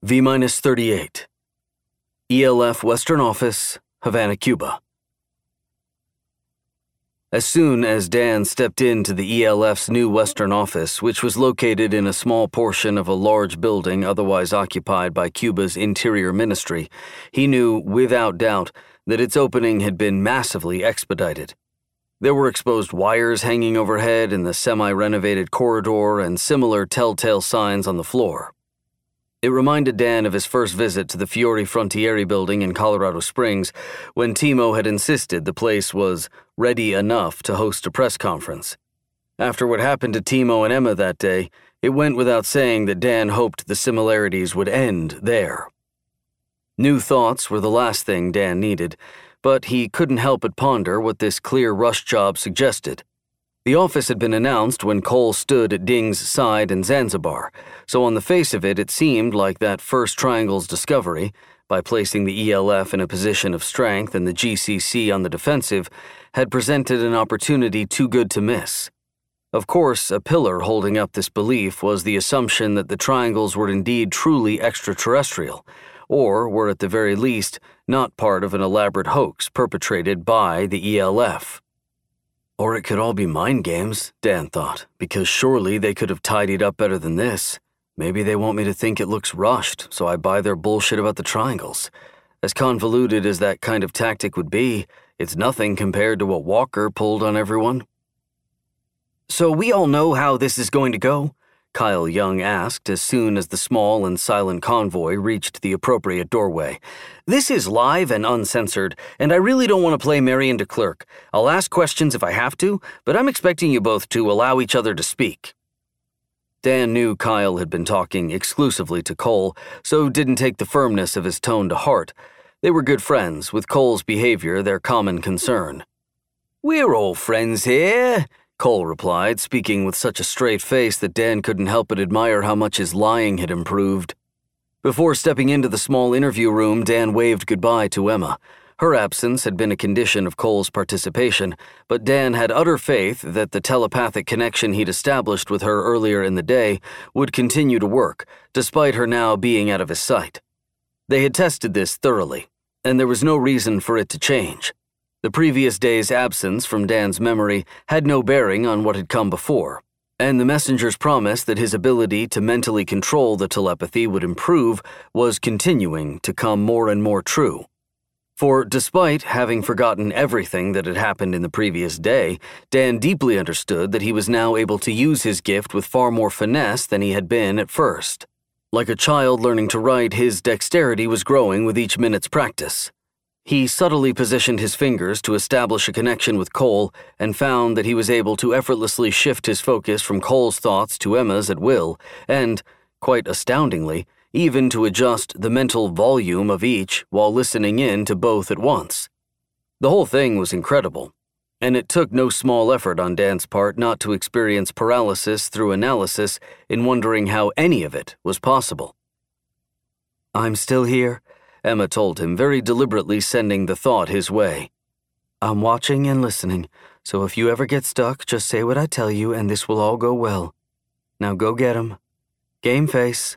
V-38. ELF Western Office, Havana, Cuba. As soon as Dan stepped into the ELF's new Western office, which was located in a small portion of a large building otherwise occupied by Cuba's Interior Ministry, he knew without doubt that its opening had been massively expedited. There were exposed wires hanging overhead in the semi-renovated corridor and similar telltale signs on the floor. It reminded Dan of his first visit to the Fiore Frontieri building in Colorado Springs when Timo had insisted the place was ready enough to host a press conference. After what happened to Timo and Emma that day, it went without saying that Dan hoped the similarities would end there. New thoughts were the last thing Dan needed, but he couldn't help but ponder what this clear rush job suggested. The office had been announced when Cole stood at Ding's side in Zanzibar, so on the face of it, it seemed like that first Triangle's discovery, by placing the ELF in a position of strength and the GCC on the defensive, had presented an opportunity too good to miss. Of course, a pillar holding up this belief was the assumption that the Triangles were indeed truly extraterrestrial, or were at the very least not part of an elaborate hoax perpetrated by the ELF. Or it could all be mind games, Dan thought, because surely they could have tidied up better than this. Maybe they want me to think it looks rushed, so I buy their bullshit about the Triangles. As convoluted as that kind of tactic would be, it's nothing compared to what Walker pulled on everyone. "So we all know how this is going to go?" Kyle Young asked as soon as the small and silent convoy reached the appropriate doorway. "This is live and uncensored, and I really don't want to play Marion de Klerk. I'll ask questions if I have to, but I'm expecting you both to allow each other to speak." Dan knew Kyle had been talking exclusively to Cole, so didn't take the firmness of his tone to heart. They were good friends, with Cole's behavior their common concern. "We're all friends here," Cole replied, speaking with such a straight face that Dan couldn't help but admire how much his lying had improved. Before stepping into the small interview room, Dan waved goodbye to Emma. Her absence had been a condition of Cole's participation, but Dan had utter faith that the telepathic connection he'd established with her earlier in the day would continue to work, despite her now being out of his sight. They had tested this thoroughly, and there was no reason for it to change. The previous day's absence from Dan's memory had no bearing on what had come before, and the messenger's promise that his ability to mentally control the telepathy would improve was continuing to come more and more true. For despite having forgotten everything that had happened in the previous day, Dan deeply understood that he was now able to use his gift with far more finesse than he had been at first. Like a child learning to write, his dexterity was growing with each minute's practice. He subtly positioned his fingers to establish a connection with Cole and found that he was able to effortlessly shift his focus from Cole's thoughts to Emma's at will, and, quite astoundingly, even to adjust the mental volume of each while listening in to both at once. The whole thing was incredible, and it took no small effort on Dan's part not to experience paralysis through analysis in wondering how any of it was possible. "I'm still here," Emma told him, very deliberately sending the thought his way. "I'm watching and listening, so if you ever get stuck, just say what I tell you and this will all go well. Now go get 'em. Game face."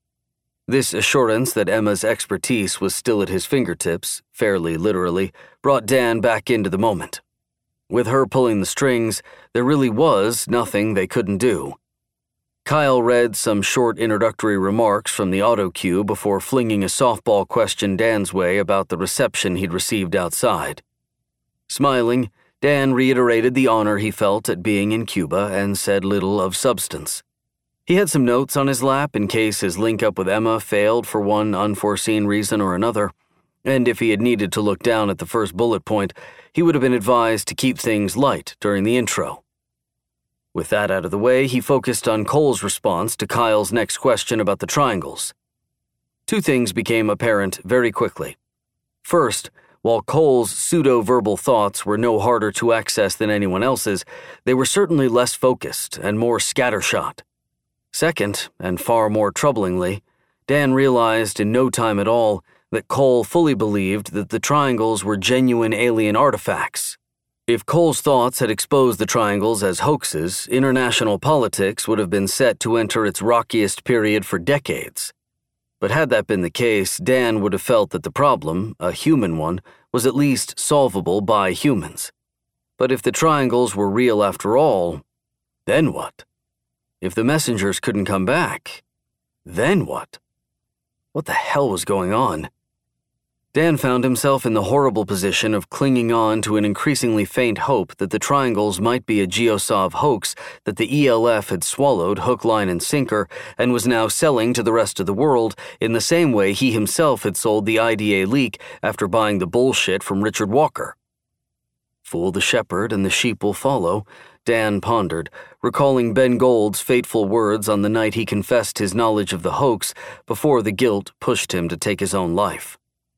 This assurance that Emma's expertise was still at his fingertips, fairly literally, brought Dan back into the moment. With her pulling the strings, there really was nothing they couldn't do. Kyle read some short introductory remarks from the auto cue before flinging a softball question Dan's way about the reception he'd received outside. Smiling, Dan reiterated the honor he felt at being in Cuba and said little of substance. He had some notes on his lap in case his link-up with Emma failed for one unforeseen reason or another, and if he had needed to look down at the first bullet point, he would have been advised to keep things light during the intro. With that out of the way, he focused on Cole's response to Kyle's next question about the Triangles. Two things became apparent very quickly. First, while Cole's pseudo-verbal thoughts were no harder to access than anyone else's, they were certainly less focused and more scattershot. Second, and far more troublingly, Dan realized in no time at all that Cole fully believed that the Triangles were genuine alien artifacts. If Cole's thoughts had exposed the Triangles as hoaxes, international politics would have been set to enter its rockiest period for decades. But had that been the case, Dan would have felt that the problem, a human one, was at least solvable by humans. But if the triangles were real after all, then what? If the messengers couldn't come back, then what? What the hell was going on? Dan found himself in the horrible position of clinging on to an increasingly faint hope that the triangles might be a Geosov hoax that the ELF had swallowed hook, line, and sinker and was now selling to the rest of the world in the same way he himself had sold the IDA leak after buying the bullshit from Richard Walker. Fool the shepherd and the sheep will follow, Dan pondered, recalling Ben Gold's fateful words on the night he confessed his knowledge of the hoax before the guilt pushed him to take his own life.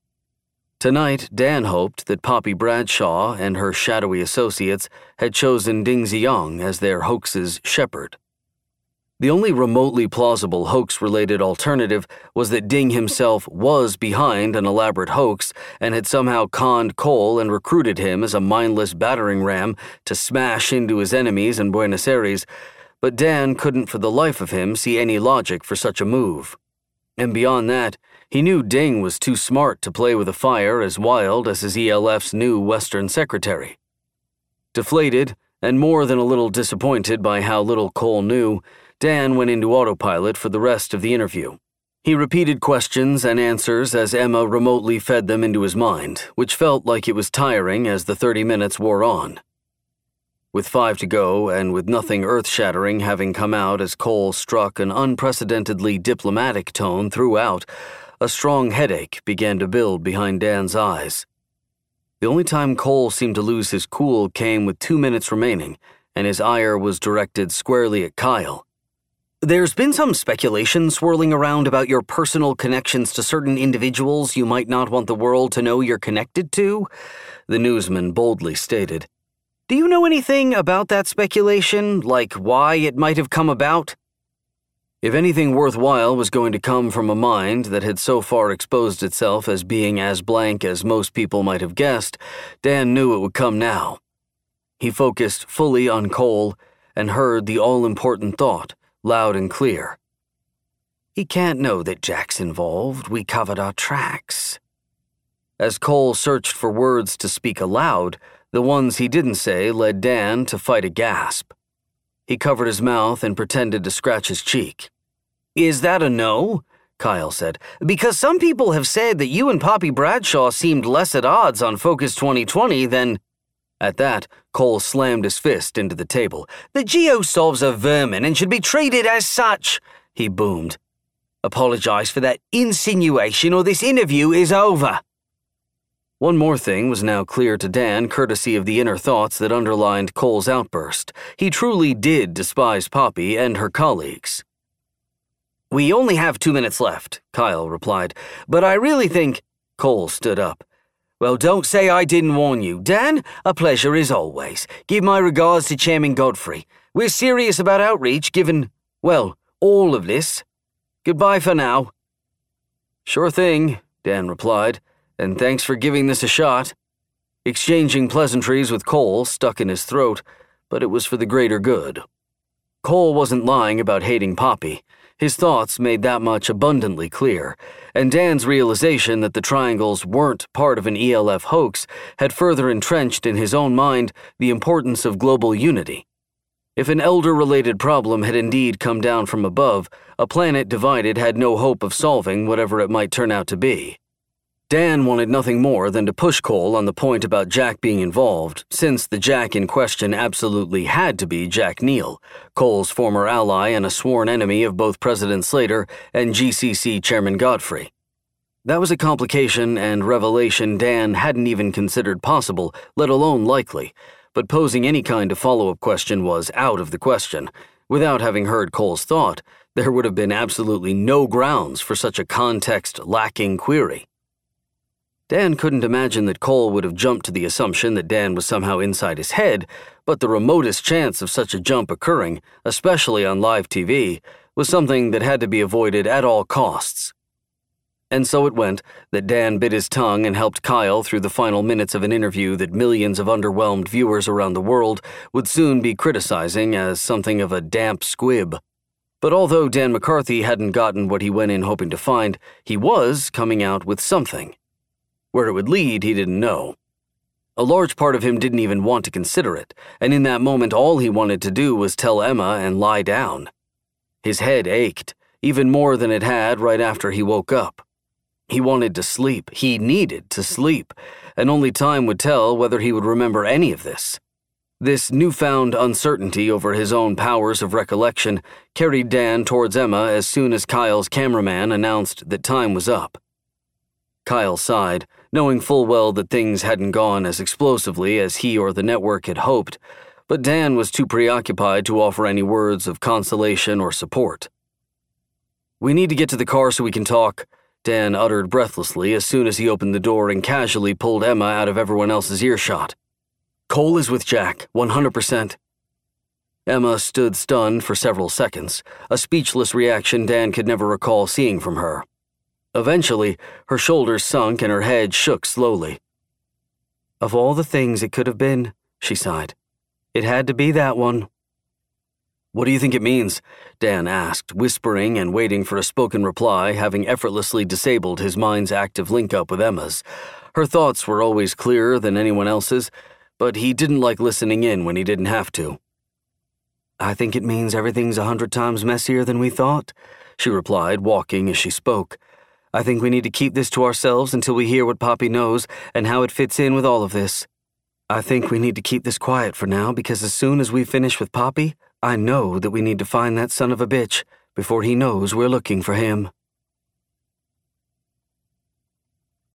Tonight, Dan hoped that Poppy Bradshaw and her shadowy associates had chosen Ding Ziyang as their hoax's shepherd. The only remotely plausible hoax-related alternative was that Ding himself was behind an elaborate hoax and had somehow conned Cole and recruited him as a mindless battering ram to smash into his enemies in Buenos Aires, but Dan couldn't for the life of him see any logic for such a move. And beyond that, he knew Ding was too smart to play with a fire as wild as his ELF's new Western secretary. Deflated, and more than a little disappointed by how little Cole knew, Dan went into autopilot for the rest of the interview. He repeated questions and answers as Emma remotely fed them into his mind, which felt like it was tiring as the 30 minutes wore on. With 5 to go, and with nothing earth-shattering having come out as Cole struck an unprecedentedly diplomatic tone throughout, a strong headache began to build behind Dan's eyes. The only time Cole seemed to lose his cool came with 2 minutes remaining, and his ire was directed squarely at Kyle. There's been some speculation swirling around about your personal connections to certain individuals you might not want the world to know you're connected to, the newsman boldly stated. Do you know anything about that speculation, like why it might have come about? If anything worthwhile was going to come from a mind that had so far exposed itself as being as blank as most people might have guessed, Dan knew it would come now. He focused fully on Cole and heard the all-important thought, loud and clear. He can't know that Jack's involved. We covered our tracks. As Cole searched for words to speak aloud, the ones he didn't say led Dan to fight a gasp. He covered his mouth and pretended to scratch his cheek. Is that a no? Kyle said. Because some people have said that you and Poppy Bradshaw seemed less at odds on Focus 2020 than... At that, Cole slammed his fist into the table. The Geosovs are vermin and should be treated as such, he boomed. Apologize for that insinuation or this interview is over. One more thing was now clear to Dan, courtesy of the inner thoughts that underlined Cole's outburst. He truly did despise Poppy and her colleagues. We only have 2 minutes left, Kyle replied, but I really think... Cole stood up. Well, don't say I didn't warn you. Dan, a pleasure as always. Give my regards to Chairman Godfrey. We're serious about outreach given, well, all of this. Goodbye for now. Sure thing, Dan replied, and thanks for giving this a shot. Exchanging pleasantries with Cole stuck in his throat, but it was for the greater good. Cole wasn't lying about hating Poppy. His thoughts made that much abundantly clear, and Dan's realization that the triangles weren't part of an ELF hoax had further entrenched in his own mind the importance of global unity. If an elder-related problem had indeed come down from above, a planet divided had no hope of solving whatever it might turn out to be. Dan wanted nothing more than to push Cole on the point about Jack being involved, since the Jack in question absolutely had to be Jack Neal, Cole's former ally and a sworn enemy of both President Slater and GCC Chairman Godfrey. That was a complication and revelation Dan hadn't even considered possible, let alone likely, but posing any kind of follow-up question was out of the question. Without having heard Cole's thought, there would have been absolutely no grounds for such a context-lacking query. Dan couldn't imagine that Cole would have jumped to the assumption that Dan was somehow inside his head, but the remotest chance of such a jump occurring, especially on live TV, was something that had to be avoided at all costs. And so it went that Dan bit his tongue and helped Kyle through the final minutes of an interview that millions of underwhelmed viewers around the world would soon be criticizing as something of a damp squib. But although Dan McCarthy hadn't gotten what he went in hoping to find, he was coming out with something. Where it would lead, he didn't know. A large part of him didn't even want to consider it, and in that moment all he wanted to do was tell Emma and lie down. His head ached, even more than it had right after he woke up. He wanted to sleep. He needed to sleep, and only time would tell whether he would remember any of this. This newfound uncertainty over his own powers of recollection carried Dan towards Emma as soon as Kyle's cameraman announced that time was up. Kyle sighed, knowing full well that things hadn't gone as explosively as he or the network had hoped, but Dan was too preoccupied to offer any words of consolation or support. "We need to get to the car so we can talk," Dan uttered breathlessly as soon as he opened the door and casually pulled Emma out of everyone else's earshot. "Cole is with Jack, 100%. Emma stood stunned for several seconds, a speechless reaction Dan could never recall seeing from her. Eventually, her shoulders sunk and her head shook slowly. "Of all the things it could have been," she sighed, "it had to be that one." "What do you think it means?" Dan asked, whispering and waiting for a spoken reply, having effortlessly disabled his mind's active link-up with Emma's. Her thoughts were always clearer than anyone else's, but he didn't like listening in when he didn't have to. "I think it means everything's 100 times messier than we thought," she replied, walking as she spoke. "I think we need to keep this to ourselves until we hear what Poppy knows and how it fits in with all of this. I think we need to keep this quiet for now because as soon as we finish with Poppy, I know that we need to find that son of a bitch before he knows we're looking for him."